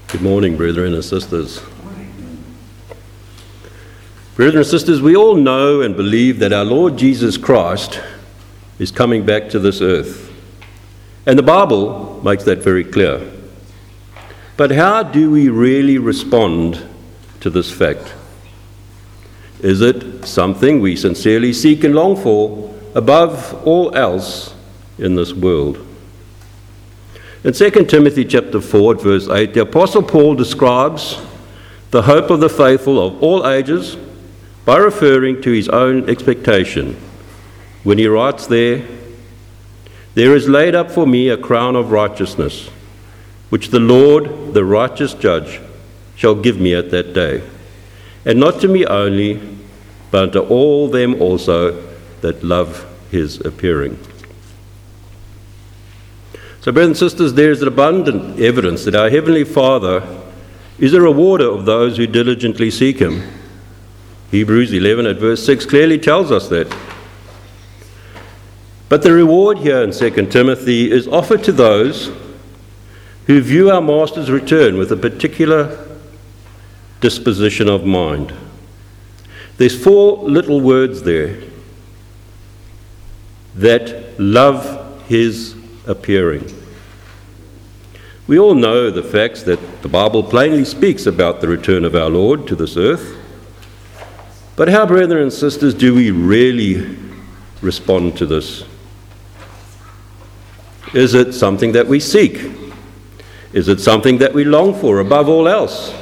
Good morning, brethren and sisters. Brethren and sisters, we all know and believe that our Lord Jesus Christ is coming back to this earth. And the Bible makes that very clear. But how do we really respond to this fact? Is it something we sincerely seek and long for above all else in this world? In 2 Timothy chapter 4, verse 8, the Apostle Paul describes the hope of the faithful of all ages by referring to his own expectation when he writes there is laid up for me a crown of righteousness, which the Lord, the righteous judge, shall give me at that day, and not to me only, but unto all them also that love his appearing. So, brothers and sisters, there is abundant evidence that our Heavenly Father is a rewarder of those who diligently seek him. Hebrews 11 at verse 6 clearly tells us that. But the reward here in 2 Timothy is offered to those who view our Master's return with a particular disposition of mind. There's 4 little words there: that love his appearing. We all know the facts that the Bible plainly speaks about the return of our Lord to this earth. But how, brethren and sisters, do we really respond to this? Is it something that we seek? Is it something that we long for above all else?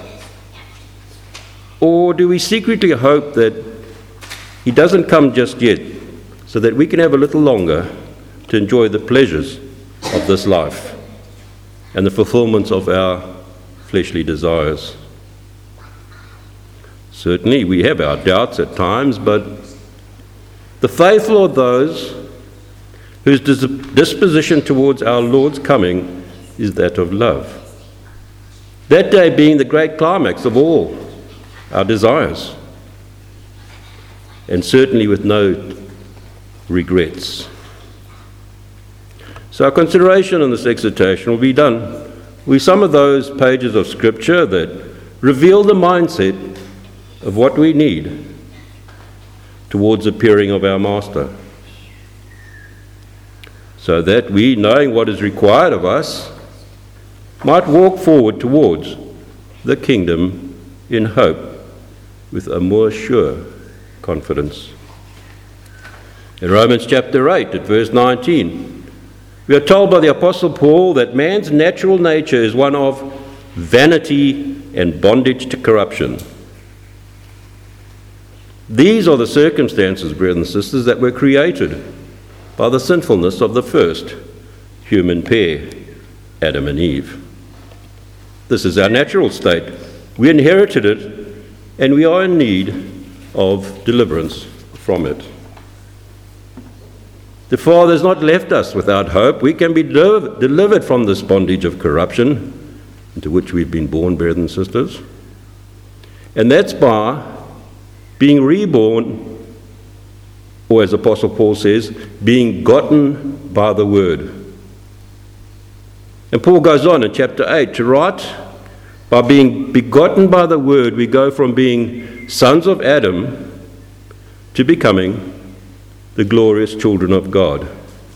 Or do we secretly hope that he doesn't come just yet, so that we can have a little longer to enjoy the pleasures of this life and the fulfillment of our fleshly desires? Certainly we have our doubts at times, but the faithful are those whose disposition towards our Lord's coming is that of love. That day being the great climax of all our desires, and certainly with no regrets. So our consideration in this exhortation will be done with some of those pages of Scripture that reveal the mindset of what we need towards the appearing of our Master, so that we, knowing what is required of us, might walk forward towards the kingdom in hope with a more sure confidence. In Romans chapter 8 at verse 19, we are told by the Apostle Paul that man's natural nature is one of vanity and bondage to corruption. These are the circumstances, brothers and sisters, that were created by the sinfulness of the first human pair, Adam and Eve. This is our natural state. We inherited it, and we are in need of deliverance from it. The Father has not left us without hope. We can be delivered from this bondage of corruption into which we've been born, brothers and sisters. And that's by being reborn, or as Apostle Paul says, being gotten by the Word. And Paul goes on in chapter 8 to write, by being begotten by the Word, we go from being sons of Adam to becoming the glorious children of God.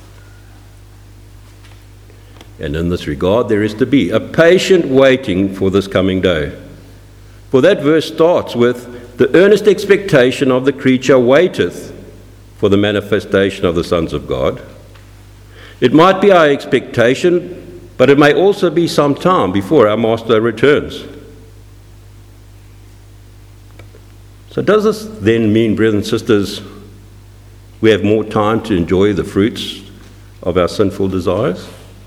And in this regard, there is to be a patient waiting for this coming day. For that verse starts with, the earnest expectation of the creature waiteth for the manifestation of the sons of God. It might be our expectation, but it may also be some time before our Master returns. So does this then mean, brothers and sisters, we have more time to enjoy the fruits of our sinful desires?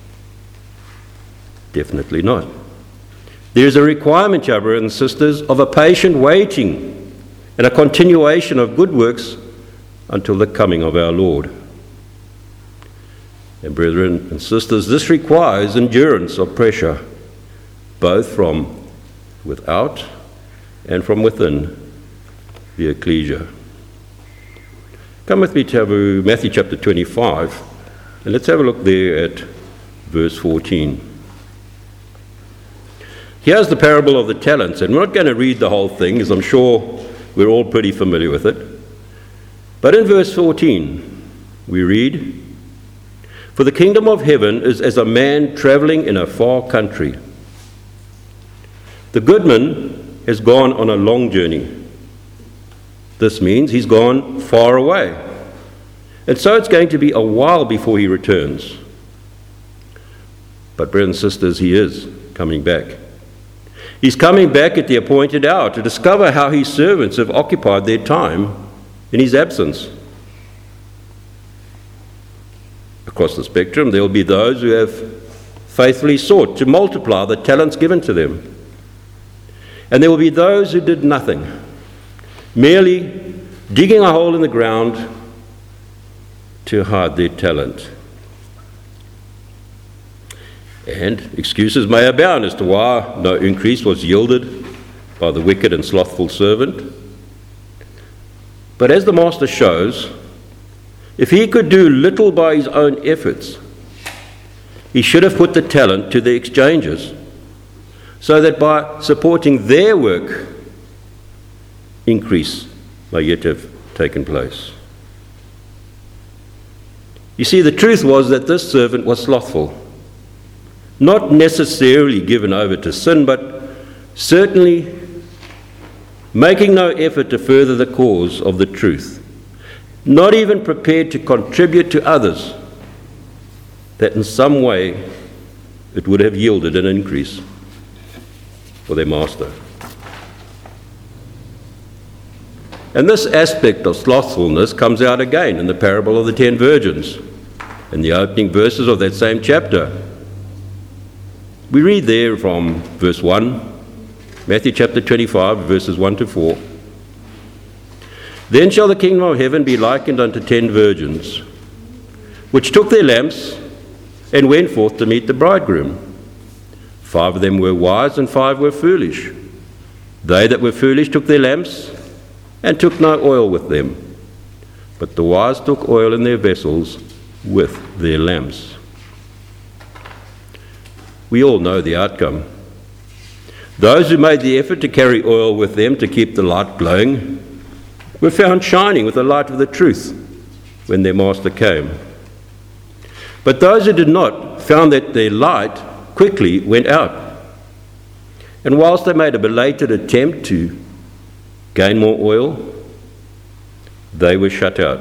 Definitely not. There is a requirement, here, brothers and sisters, of a patient waiting and a continuation of good works until the coming of our Lord. And brethren and sisters, this requires endurance of pressure, both from without and from within the ecclesia. Come with me to Matthew chapter 25, and let's have a look there at verse 14. Here's the parable of the talents, and we're not going to read the whole thing, as I'm sure we're all pretty familiar with it. But in verse 14, we read, "For the kingdom of heaven is as a man traveling in a far country. The goodman has gone on a long journey." This means he's gone far away. And so it's going to be a while before he returns. But brothers and sisters, he is coming back. He's coming back at the appointed hour to discover how his servants have occupied their time in his absence. Across the spectrum, there will be those who have faithfully sought to multiply the talents given to them. And there will be those who did nothing, merely digging a hole in the ground to hide their talent. And excuses may abound as to why no increase was yielded by the wicked and slothful servant. But as the master shows, if he could do little by his own efforts, he should have put the talent to the exchangers, so that by supporting their work, increase may yet have taken place. You see, the truth was that this servant was slothful, not necessarily given over to sin, but certainly making no effort to further the cause of the truth, not even prepared to contribute to others, that in some way it would have yielded an increase for their master. And this aspect of slothfulness comes out again in the parable of the 10 virgins, in the opening verses of that same chapter. We read there from verse 1, Matthew chapter 25, verses 1 to 4. "Then shall the kingdom of heaven be likened unto 10 virgins, which took their lamps and went forth to meet the bridegroom. 5 of them were wise, and 5 were foolish. They that were foolish took their lamps, and took no oil with them. But the wise took oil in their vessels with their lamps." We all know the outcome. Those who made the effort to carry oil with them to keep the light glowing were found shining with the light of the truth when their master came. But those who did not found that their light quickly went out. And whilst they made a belated attempt to gain more oil, they were shut out.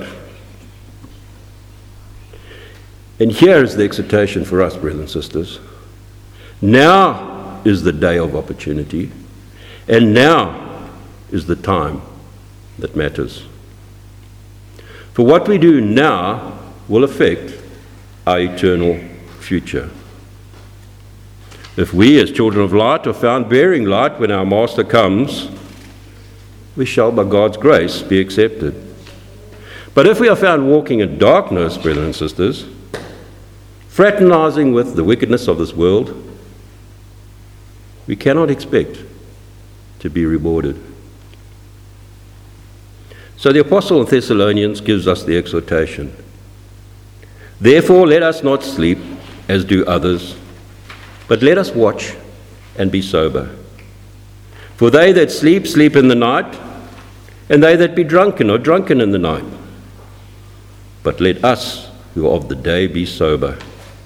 And here is the exhortation for us, brothers and sisters. Now is the day of opportunity, and now is the time that matters. For what we do now will affect our eternal future. If we as children of light are found bearing light when our Master comes, we shall by God's grace be accepted. But if we are found walking in darkness, brothers and sisters, fraternizing with the wickedness of this world, we cannot expect to be rewarded. So the Apostle in Thessalonians gives us the exhortation. "Therefore let us not sleep as do others, but let us watch and be sober. For they that sleep, sleep in the night, and they that be drunken are drunken in the night. But let us who are of the day be sober."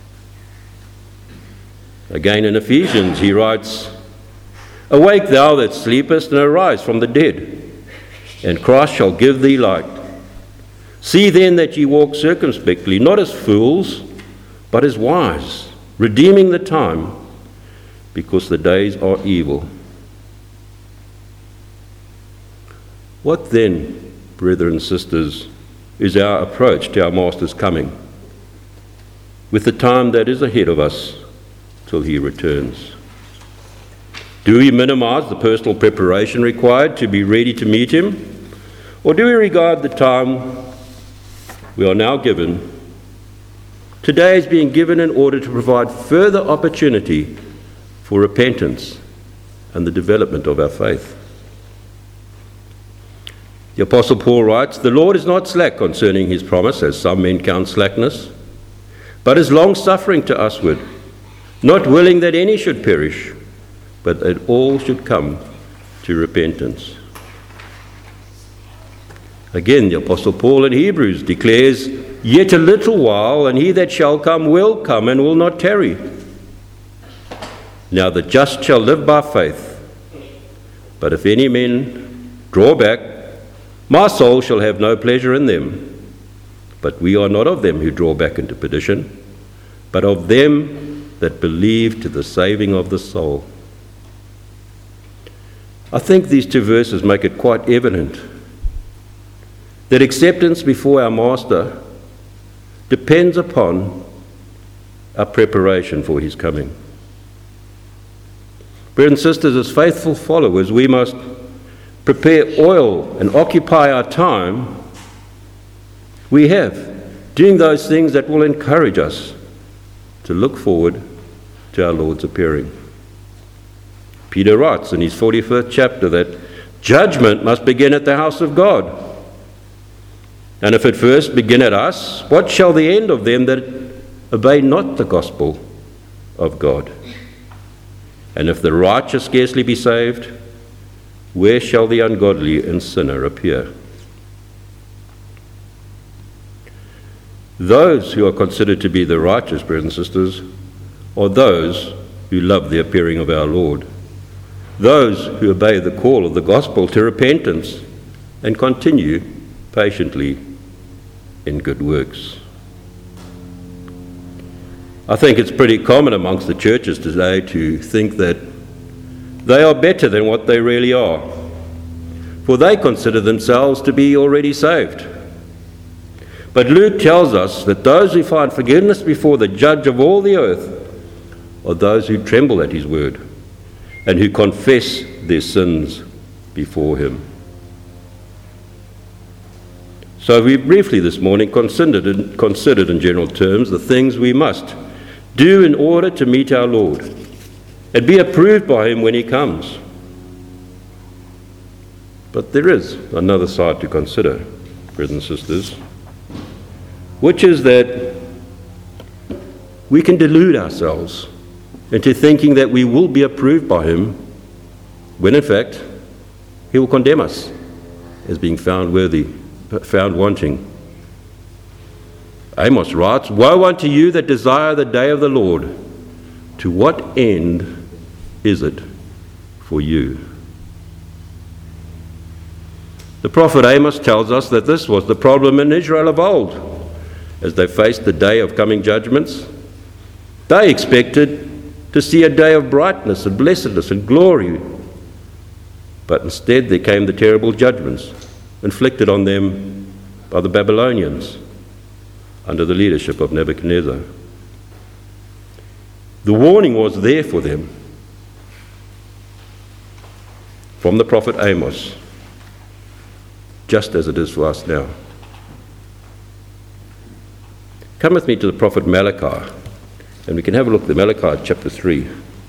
Again in Ephesians he writes, "Awake thou that sleepest, and arise from the dead, and Christ shall give thee light. See then that ye walk circumspectly, not as fools, but as wise, redeeming the time, because the days are evil." What then, brethren and sisters, is our approach to our Master's coming, with the time that is ahead of us till he returns? Do we minimize the personal preparation required to be ready to meet him? Or do we regard the time we are now given today as being given in order to provide further opportunity for repentance and the development of our faith? The Apostle Paul writes, "The Lord is not slack concerning his promise, as some men count slackness, but is long-suffering to usward, not willing that any should perish, but that all should come to repentance. Again, the Apostle Paul in Hebrews declares, "Yet a little while, and he that shall come and will not tarry. Now the just shall live by faith. But if any men draw back, my soul shall have no pleasure in them. But we are not of them who draw back into perdition, but of them that believe to the saving of the soul." I think these two verses make it quite evident that acceptance before our Master depends upon our preparation for his coming. Brothers and sisters, as faithful followers, we must prepare oil and occupy our time we have doing those things that will encourage us to look forward to our Lord's appearing. Peter writes in his 45th chapter that judgment must begin at the house of God. And if it first begin at us, what shall the end of them that obey not the gospel of God? And if the righteous scarcely be saved, where shall the ungodly and sinner appear? Those who are considered to be the righteous, brothers and sisters, are those who love the appearing of our Lord, those who obey the call of the gospel to repentance and continue patiently in good works. I think it's pretty common amongst the churches today to think that they are better than what they really are, for they consider themselves to be already saved. But Luke tells us that those who find forgiveness before the judge of all the earth are those who tremble at his word and who confess their sins before him. So we briefly this morning considered in general terms the things we must do in order to meet our Lord and be approved by him when he comes. But there is another side to consider, brothers and sisters, which is that we can delude ourselves into thinking that we will be approved by him when in fact he will condemn us as being found wanting. Amos writes, "Woe unto you that desire the day of the Lord. To what end is it for you?" The prophet Amos tells us that this was the problem in Israel of old. As they faced the day of coming judgments, they expected to see a day of brightness and blessedness and glory. But instead there came the terrible judgments inflicted on them by the Babylonians under the leadership of Nebuchadnezzar. The warning was there for them from the prophet Amos, just as it is for us now. Come with me to the prophet Malachi, and we can have a look at Malachi chapter 3.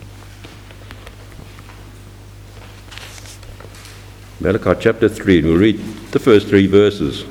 Malachi chapter 3, and we'll read the first 3 verses.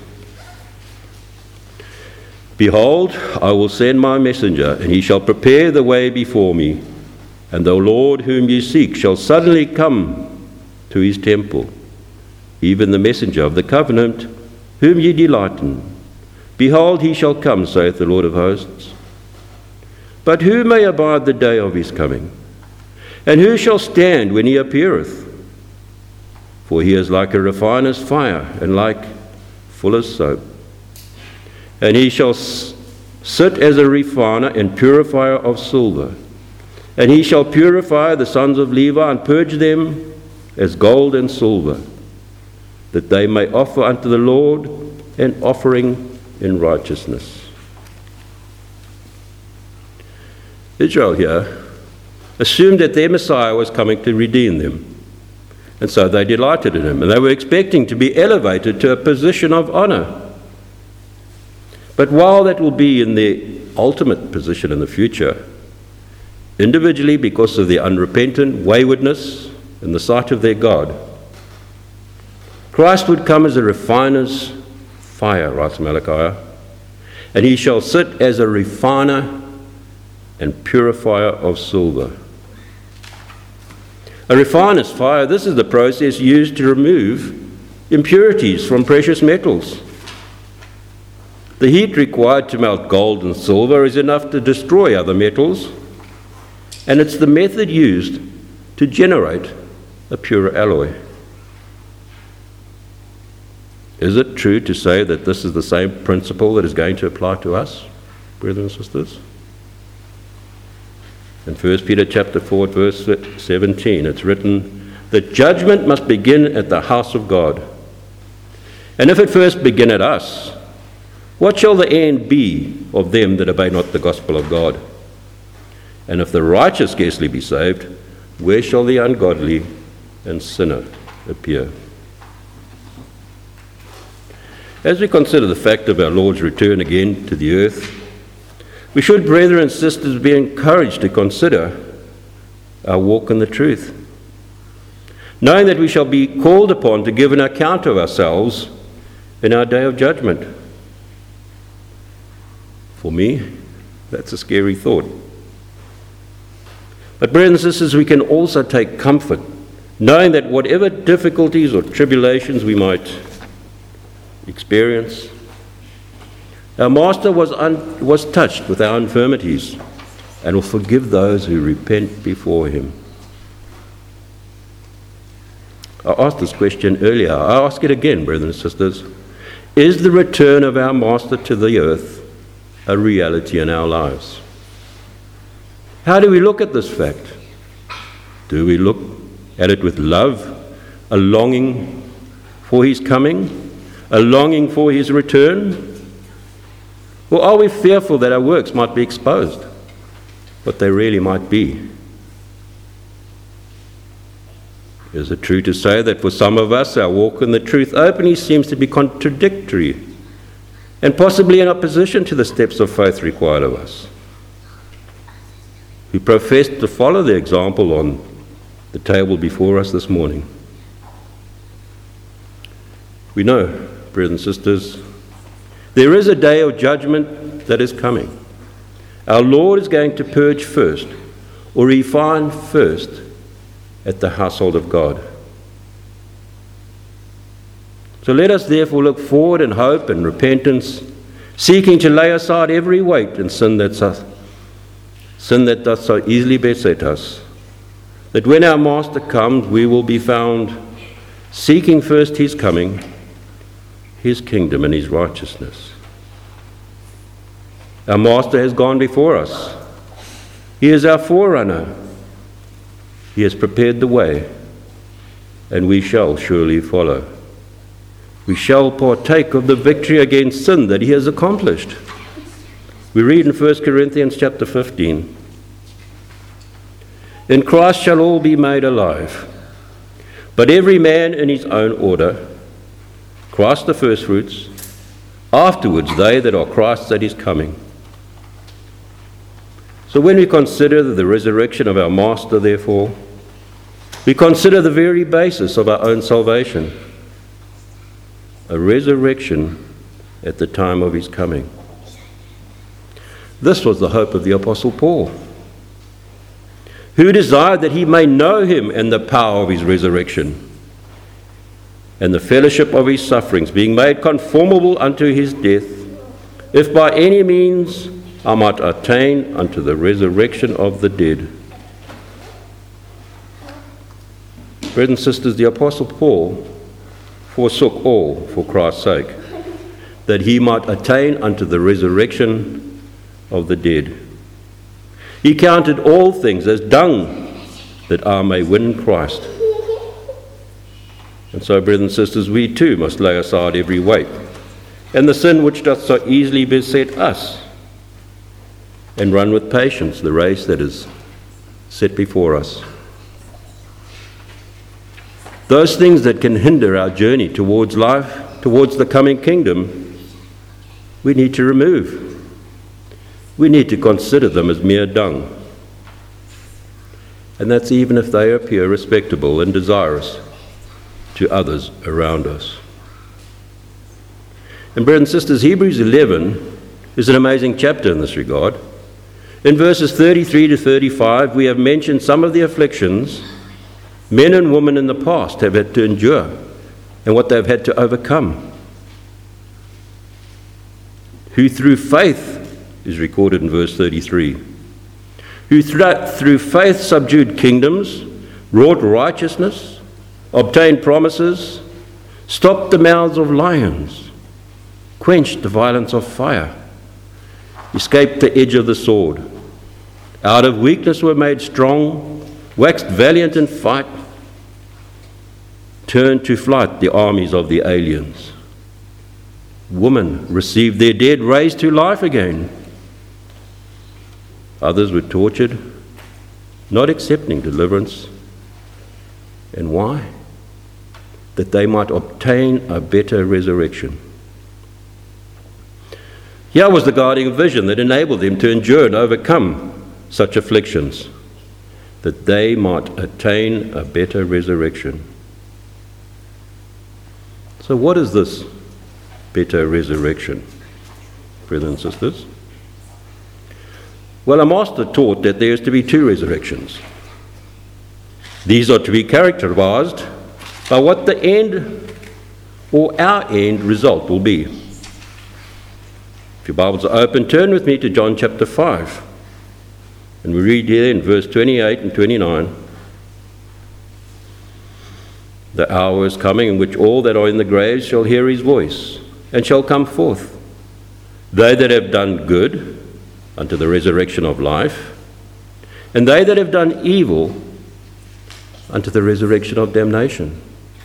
"Behold, I will send my messenger, and he shall prepare the way before me. And the Lord whom you seek shall suddenly come to his temple, even the messenger of the covenant whom ye delight in. Behold, he shall come, saith the Lord of hosts. But who may abide the day of his coming? And who shall stand when he appeareth? For he is like a refiner's fire, and like fuller's soap. And he shall sit as a refiner and purifier of silver. And he shall purify the sons of Levi, and purge them as gold and silver, that they may offer unto the Lord an offering in righteousness." Israel here assumed that their Messiah was coming to redeem them, and so they delighted in him, and they were expecting to be elevated to a position of honor. But while that will be in their ultimate position in the future, individually because of their unrepentant waywardness in the sight of their God, Christ would come as a refiner's fire, writes Malachi, and he shall sit as a refiner and purifier of silver. A refiner's fire, this is the process used to remove impurities from precious metals. The heat required to melt gold and silver is enough to destroy other metals, and it's the method used to generate a pure alloy. Is it true to say that this is the same principle that is going to apply to us, brothers and sisters? In 1 Peter chapter 4, verse 17, it's written that judgment must begin at the house of God. And if it first begin at us, what shall the end be of them that obey not the gospel of God? And if the righteous scarcely be saved, where shall the ungodly and sinner appear? As we consider the fact of our Lord's return again to the earth, we should, brethren and sisters, be encouraged to consider our walk in the truth, knowing that we shall be called upon to give an account of ourselves in our day of judgment. For me, that's a scary thought. But brothers and sisters, we can also take comfort, knowing that whatever difficulties or tribulations we might experience, our Master was touched with our infirmities and will forgive those who repent before him. I asked this question earlier. I ask it again, brothers and sisters. Is the return of our Master to the earth a reality in our lives? How do we look at this fact? Do we look at it with love, a longing for his coming, a longing for his return? Or are we fearful that our works might be exposed, what they really might be? Is it true to say that for some of us our walk in the truth openly seems to be contradictory and possibly in opposition to the steps of faith required of us? We profess to follow the example on the table before us this morning. We know, brothers and sisters, there is a day of judgment that is coming. Our Lord is going to purge first, or refine first, at the household of God. So let us therefore look forward in hope and repentance, seeking to lay aside every weight and sin that doth so easily beset us, that when our Master comes, we will be found seeking first his coming, his kingdom and his righteousness. Our Master has gone before us. He is our forerunner. He has prepared the way, and we shall surely follow. We shall partake of the victory against sin that he has accomplished. We read in 1 Corinthians chapter 15, "In Christ shall all be made alive, but every man in his own order, Christ the firstfruits, afterwards they that are Christ's at his coming." So when we consider the resurrection of our Master, therefore, we consider the very basis of our own salvation, a resurrection at the time of his coming. This was the hope of the Apostle Paul, who desired that he may know him and the power of his resurrection, and the fellowship of his sufferings, being made conformable unto his death, if by any means I might attain unto the resurrection of the dead. Brothers and sisters, the Apostle Paul forsook all for Christ's sake, that he might attain unto the resurrection of the dead. He counted all things as dung, that I may win Christ. And so, brothers and sisters, we too must lay aside every weight, and the sin which doth so easily beset us, and run with patience the race that is set before us. Those things that can hinder our journey towards life, towards the coming kingdom, we need to remove. We need to consider them as mere dung. And that's even if they appear respectable and desirous to others around us. And brothers and sisters, Hebrews 11 is an amazing chapter in this regard. In verses 33 to 35, we have mentioned some of the afflictions Men and women in the past have had to endure and what they've had to overcome. Who through faith, is recorded in verse 33, who through faith subdued kingdoms, wrought righteousness, obtained promises, stopped the mouths of lions, quenched the violence of fire, escaped the edge of the sword, out of weakness were made strong, waxed valiant in fight, turned to flight the armies of the aliens. Women received their dead raised to life again. Others were tortured, not accepting deliverance. And why? That they might obtain a better resurrection. Here was the guiding vision that enabled them to endure and overcome such afflictions, that they might attain a better resurrection. So what is this better resurrection, brothers and sisters? Well, a master taught that there is to be two resurrections. These are to be characterized by what the end or our end result will be. If your Bibles are open, turn with me to John chapter 5. And we read here in verse 28 and 29. The hour is coming in which all that are in the graves shall hear his voice, and shall come forth. They that have done good, unto the resurrection of life, and they that have done evil, unto the resurrection of damnation.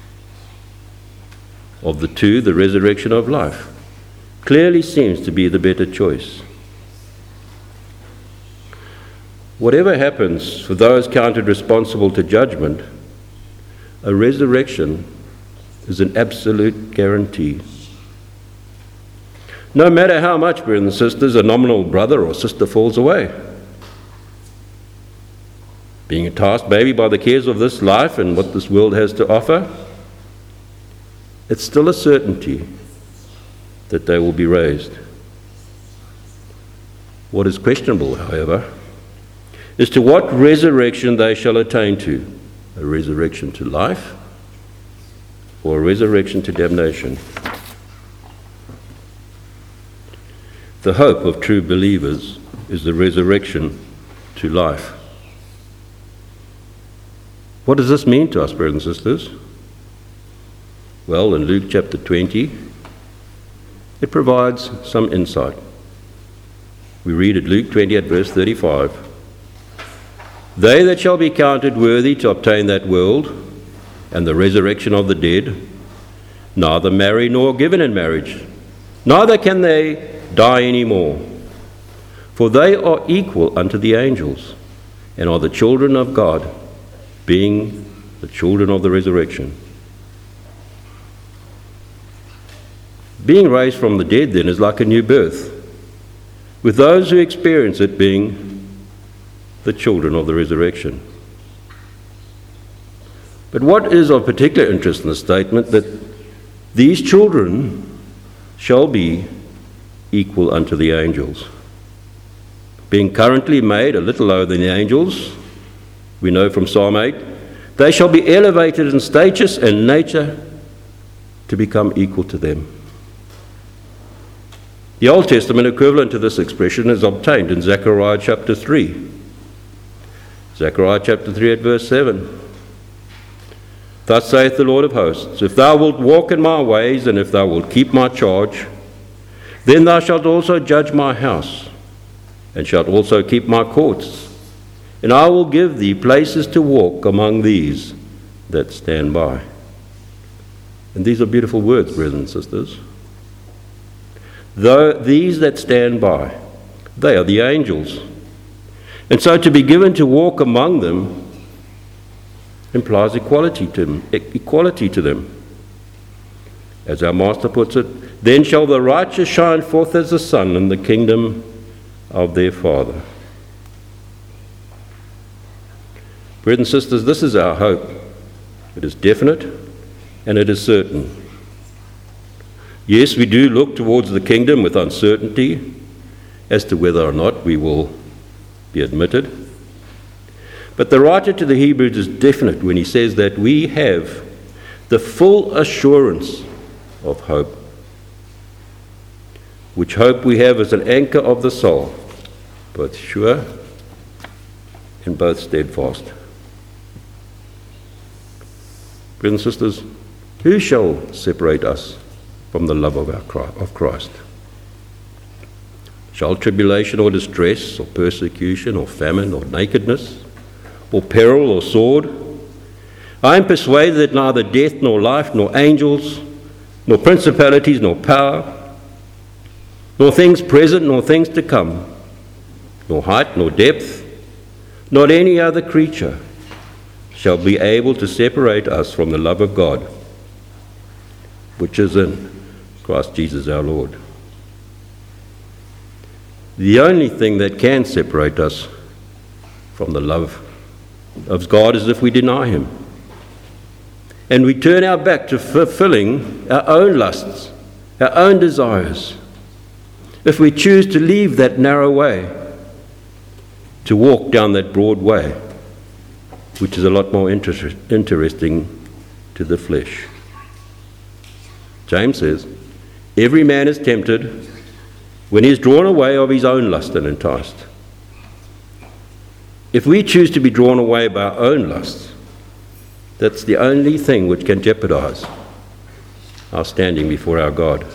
Of the two, the resurrection of life clearly seems to be the better choice. Whatever happens for those counted responsible to judgment, a resurrection is an absolute guarantee. No matter how much, brothers and sisters, a nominal brother or sister falls away, being tasked maybe by the cares of this life and what this world has to offer, it's still a certainty that they will be raised. What is questionable, however, is to what resurrection they shall attain to, a resurrection to life or a resurrection to damnation. The hope of true believers is the resurrection to life. What does this mean to us, brothers and sisters? Well, in Luke chapter 20, it provides some insight. We read at Luke 20 at verse 35. They that shall be counted worthy to obtain that world and the resurrection of the dead, neither marry nor given in marriage, neither can they die any more, for they are equal unto the angels, and are the children of God, being the children of the resurrection. Being raised from the dead, then, is like a new birth, with those who experience it being the children of the resurrection. But what is of particular interest in the statement that these children shall be equal unto the angels. Being currently made a little lower than the angels, we know from Psalm 8, they shall be elevated in status and nature to become equal to them. The Old Testament equivalent to this expression is obtained in Zechariah chapter 3. Zechariah chapter 3 at verse 7. Thus saith the Lord of hosts, if thou wilt walk in my ways, and if thou wilt keep my charge, then thou shalt also judge my house, and shalt also keep my courts, and I will give thee places to walk among these that stand by. And these are beautiful words, brothers and sisters. Though these that stand by, they are the angels. And so to be given to walk among them implies equality to them. As our Master puts it, then shall the righteous shine forth as the sun in the kingdom of their Father. Brothers and sisters, this is our hope. It is definite and it is certain. Yes, we do look towards the kingdom with uncertainty as to whether or not we will be admitted. But the writer to the Hebrews is definite when he says that we have the full assurance of hope, which hope we have as an anchor of the soul, both sure and both steadfast. Brothers and sisters, who shall separate us from the love of Christ? Shall tribulation or distress or persecution or famine or nakedness or peril or sword? I am persuaded that neither death nor life nor angels nor principalities nor power nor things present nor things to come, nor height nor depth, not any other creature shall be able to separate us from the love of God, which is in Christ Jesus our Lord. The only thing that can separate us from the love of God is if we deny Him and we turn our back to fulfilling our own lusts, our own desires. If we choose to leave that narrow way to walk down that broad way, which is a lot more interesting to the flesh. James says, every man is tempted when he is drawn away of his own lust and enticed. If we choose to be drawn away by our own lusts, that's the only thing which can jeopardize our standing before our God.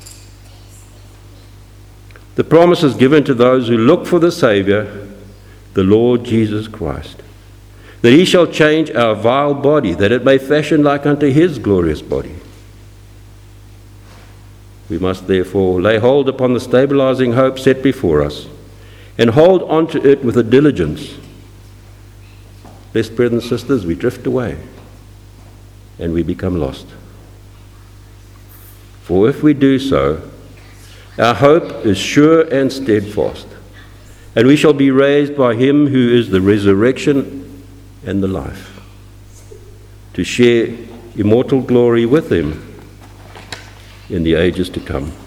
The promise is given to those who look for the Saviour, the Lord Jesus Christ, that He shall change our vile body, that it may fashion like unto His glorious body. We must therefore lay hold upon the stabilizing hope set before us and hold on to it with a diligence, lest, brothers and sisters, we drift away and we become lost. For if we do so, our hope is sure and steadfast, and we shall be raised by Him who is the resurrection and the life, to share immortal glory with Him in the ages to come.